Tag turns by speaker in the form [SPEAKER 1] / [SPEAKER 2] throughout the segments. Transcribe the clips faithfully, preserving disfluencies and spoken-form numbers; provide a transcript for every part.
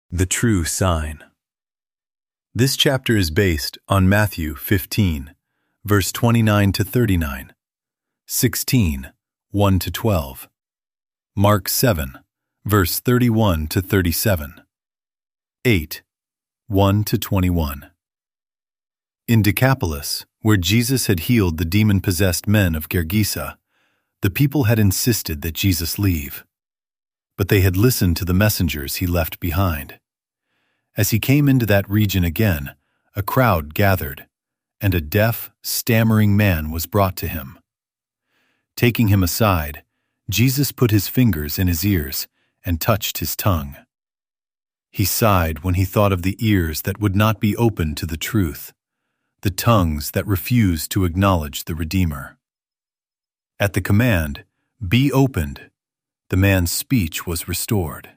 [SPEAKER 1] The True Sign. This chapter is based on Matthew fifteen, verse twenty-nine to thirty-nine, sixteen, one to twelve, Mark seven, verse thirty-one to thirty-seven, eight, one to twenty-one. In Decapolis, where Jesus had healed the demon-possessed men of Gergesa, the people had insisted that Jesus leave. But they had listened to the messengers he left behind. As he came into that region again, a crowd gathered, and a deaf, stammering man was brought to him. Taking him aside, Jesus put his fingers in his ears and touched his tongue. He sighed when he thought of the ears that would not be open to the truth, the tongues that refused to acknowledge the Redeemer. At the command, "Be opened," the man's speech was restored.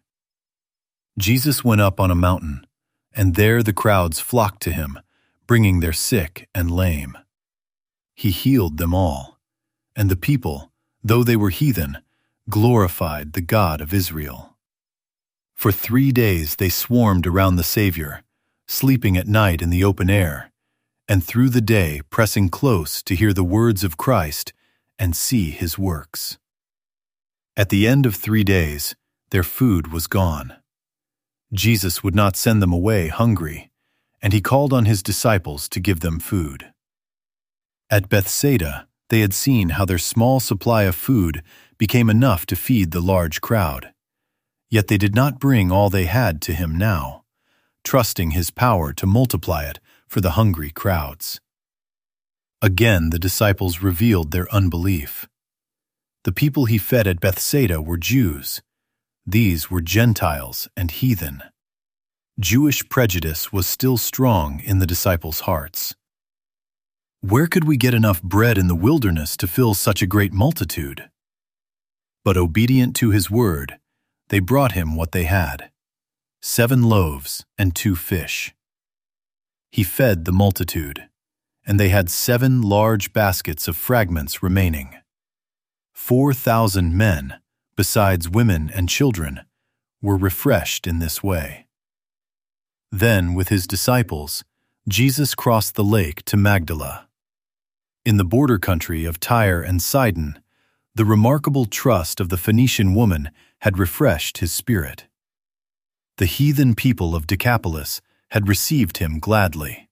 [SPEAKER 1] Jesus went up on a mountain, and there the crowds flocked to him, bringing their sick and lame. He healed them all, and the people, though they were heathen, glorified the God of Israel. For three days they swarmed around the Savior, sleeping at night in the open air, and through the day pressing close to hear the words of Christ and see his works. At the end of three days, their food was gone. Jesus would not send them away hungry, and he called on his disciples to give them food. At Bethsaida, they had seen how their small supply of food became enough to feed the large crowd. Yet they did not bring all they had to him now, trusting his power to multiply it for the hungry crowds. Again the disciples revealed their unbelief. The people he fed at Bethsaida were Jews. These were Gentiles and heathen. Jewish prejudice was still strong in the disciples' hearts. Where could we get enough bread in the wilderness to fill such a great multitude? But obedient to his word, they brought him what they had, seven loaves and two fish. He fed the multitude, and they had seven large baskets of fragments remaining. Four thousand men, besides women and children, were refreshed in this way. Then, with his disciples, Jesus crossed the lake to Magdala. In the border country of Tyre and Sidon, the remarkable trust of the Phoenician woman had refreshed his spirit. The heathen people of Decapolis had received him gladly.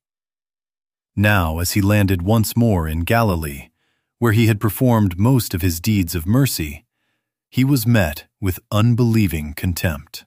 [SPEAKER 1] Now, as he landed once more in Galilee, where he had performed most of his deeds of mercy, he was met with unbelieving contempt.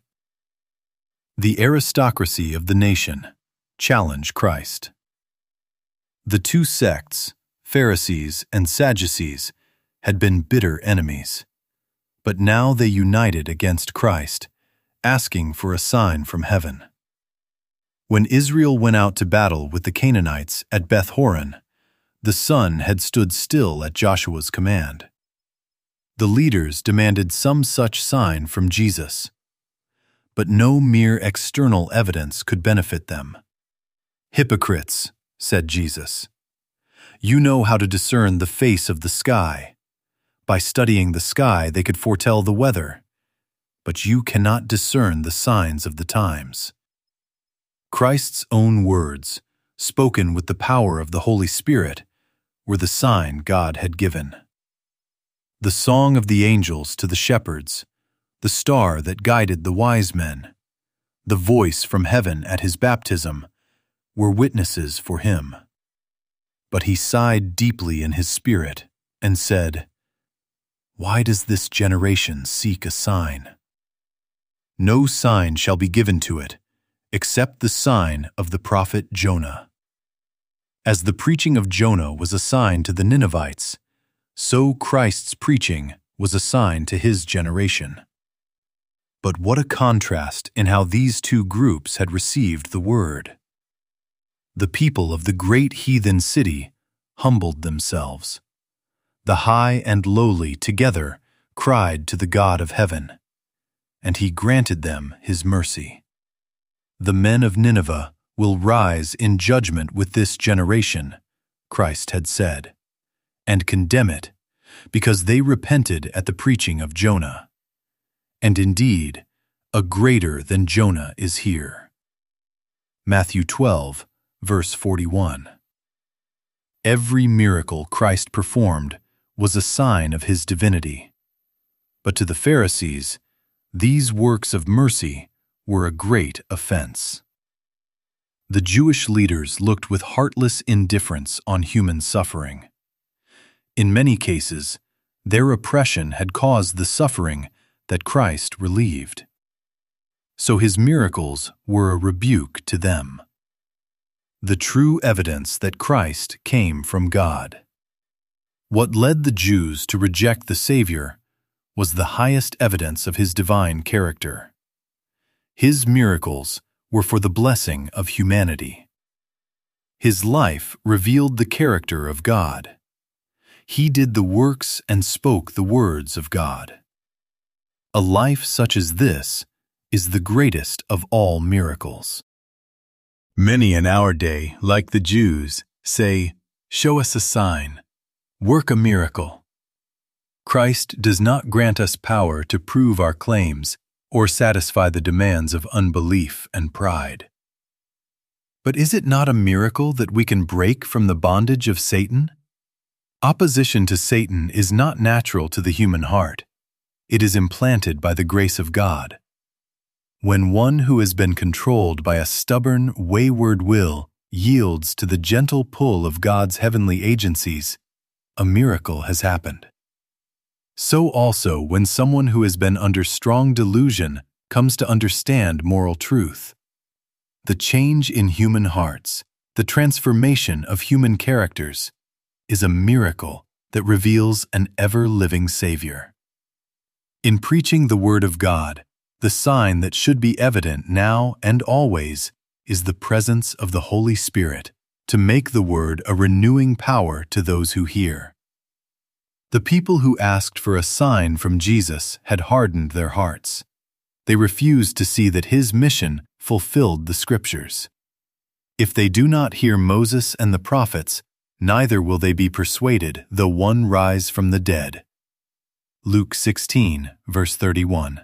[SPEAKER 1] The aristocracy of the nation challenged Christ. The two sects, Pharisees and Sadducees, had been bitter enemies, but now they united against Christ, asking for a sign from heaven. When Israel went out to battle with the Canaanites at Beth Horon, the sun had stood still at Joshua's command. The leaders demanded some such sign from Jesus, but no mere external evidence could benefit them. "Hypocrites," said Jesus, "you know how to discern the face of the sky. By studying the sky they could foretell the weather, but you cannot discern the signs of the times." Christ's own words, spoken with the power of the Holy Spirit, were the sign God had given. The song of the angels to the shepherds, the star that guided the wise men, the voice from heaven at his baptism, were witnesses for him. But he sighed deeply in his spirit and said, "Why does this generation seek a sign? No sign shall be given to it, except the sign of the prophet Jonah." As the preaching of Jonah was a sign to the Ninevites, so Christ's preaching was a sign to his generation. But what a contrast in how these two groups had received the word. The people of the great heathen city humbled themselves. The high and lowly together cried to the God of heaven, and he granted them his mercy. The men of Nineveh will rise in judgment with this generation, Christ had said, and condemn it, because they repented at the preaching of Jonah. And indeed, a greater than Jonah is here. Matthew twelve, verse forty-one. Every miracle Christ performed was a sign of his divinity. But to the Pharisees, these works of mercy were a great offense. The Jewish leaders looked with heartless indifference on human suffering. In many cases, their oppression had caused the suffering that Christ relieved. So his miracles were a rebuke to them. The true evidence that Christ came from God. What led the Jews to reject the Savior was the highest evidence of his divine character. His miracles were for the blessing of humanity. His life revealed the character of God. He did the works and spoke the words of God. A life such as this is the greatest of all miracles. Many in our day, like the Jews, say, "Show us a sign, work a miracle." Christ does not grant us power to prove our claims or satisfy the demands of unbelief and pride. But is it not a miracle that we can break from the bondage of Satan? Opposition to Satan is not natural to the human heart. It is implanted by the grace of God. When one who has been controlled by a stubborn, wayward will yields to the gentle pull of God's heavenly agencies, a miracle has happened. So also when someone who has been under strong delusion comes to understand moral truth. The change in human hearts, the transformation of human characters, is a miracle that reveals an ever-living Savior. In preaching the Word of God, the sign that should be evident now and always is the presence of the Holy Spirit to make the Word a renewing power to those who hear. The people who asked for a sign from Jesus had hardened their hearts. They refused to see that his mission fulfilled the Scriptures. If they do not hear Moses and the prophets, neither will they be persuaded though one rise from the dead. Luke sixteen, verse thirty-one.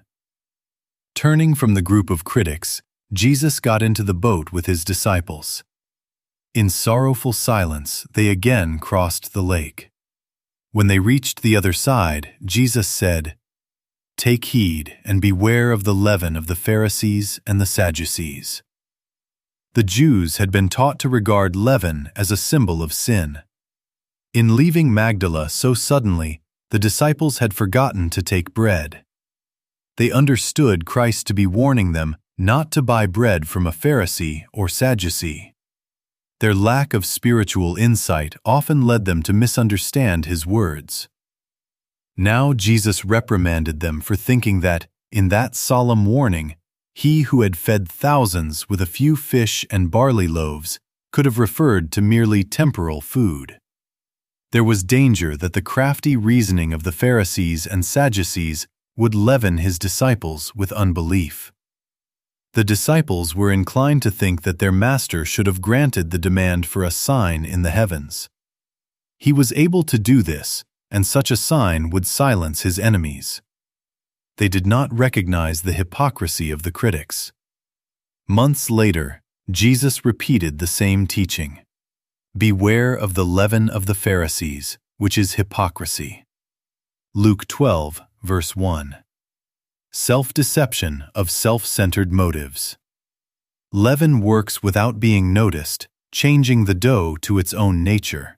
[SPEAKER 1] Turning from the group of critics, Jesus got into the boat with his disciples. In sorrowful silence, they again crossed the lake. When they reached the other side, Jesus said, "Take heed and beware of the leaven of the Pharisees and the Sadducees." The Jews had been taught to regard leaven as a symbol of sin. In leaving Magdala so suddenly, the disciples had forgotten to take bread. They understood Christ to be warning them not to buy bread from a Pharisee or Sadducee. Their lack of spiritual insight often led them to misunderstand his words. Now Jesus reprimanded them for thinking that, in that solemn warning, he who had fed thousands with a few fish and barley loaves could have referred to merely temporal food. There was danger that the crafty reasoning of the Pharisees and Sadducees would leaven his disciples with unbelief. The disciples were inclined to think that their master should have granted the demand for a sign in the heavens. He was able to do this, and such a sign would silence his enemies. They did not recognize the hypocrisy of the critics. Months later, Jesus repeated the same teaching. Beware of the leaven of the Pharisees, which is hypocrisy. Luke twelve, verse one. Self-deception of self-centered motives. Leaven works without being noticed, changing the dough to its own nature.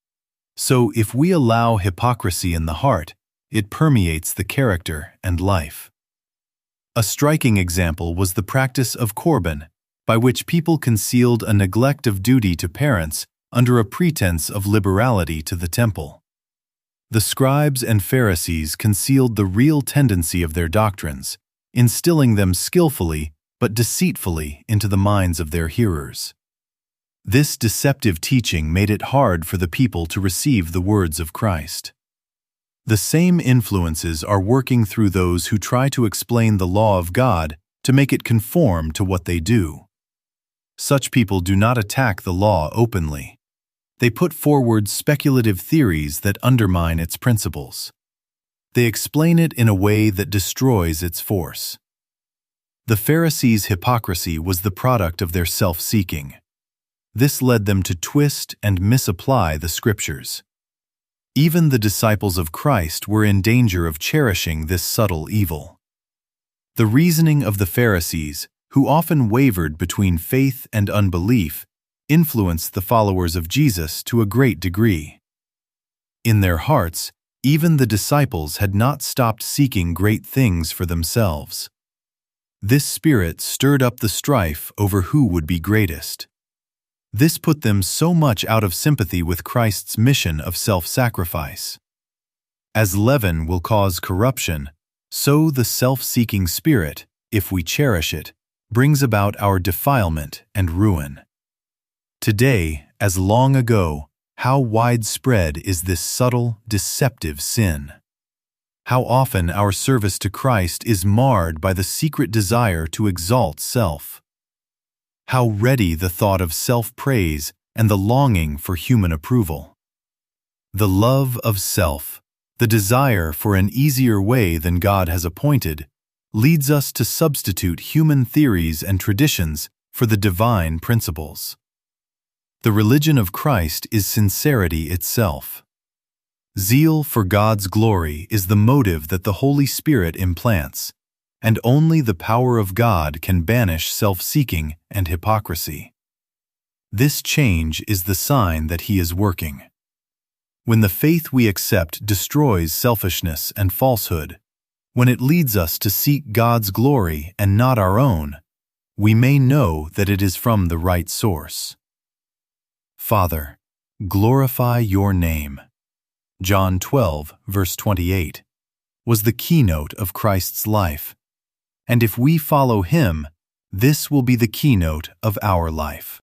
[SPEAKER 1] So if we allow hypocrisy in the heart, it permeates the character and life. A striking example was the practice of Corban, by which people concealed a neglect of duty to parents under a pretense of liberality to the temple. The scribes and Pharisees concealed the real tendency of their doctrines, instilling them skillfully but deceitfully into the minds of their hearers. This deceptive teaching made it hard for the people to receive the words of Christ. The same influences are working through those who try to explain the law of God to make it conform to what they do. Such people do not attack the law openly. They put forward speculative theories that undermine its principles. They explain it in a way that destroys its force. The Pharisees' hypocrisy was the product of their self-seeking. This led them to twist and misapply the Scriptures. Even the disciples of Christ were in danger of cherishing this subtle evil. The reasoning of the Pharisees, who often wavered between faith and unbelief, influenced the followers of Jesus to a great degree. In their hearts, even the disciples had not stopped seeking great things for themselves. This spirit stirred up the strife over who would be greatest. This put them so much out of sympathy with Christ's mission of self-sacrifice. As leaven will cause corruption, so the self-seeking spirit, if we cherish it, brings about our defilement and ruin. Today, as long ago, how widespread is this subtle, deceptive sin? How often our service to Christ is marred by the secret desire to exalt self. How ready the thought of self-praise and the longing for human approval. The love of self, the desire for an easier way than God has appointed, leads us to substitute human theories and traditions for the divine principles. The religion of Christ is sincerity itself. Zeal for God's glory is the motive that the Holy Spirit implants, and only the power of God can banish self-seeking and hypocrisy. This change is the sign that He is working. When the faith we accept destroys selfishness and falsehood, when it leads us to seek God's glory and not our own, we may know that it is from the right source. Father, glorify your name. John twelve, verse twenty-eight, was the keynote of Christ's life. And if we follow Him, this will be the keynote of our life.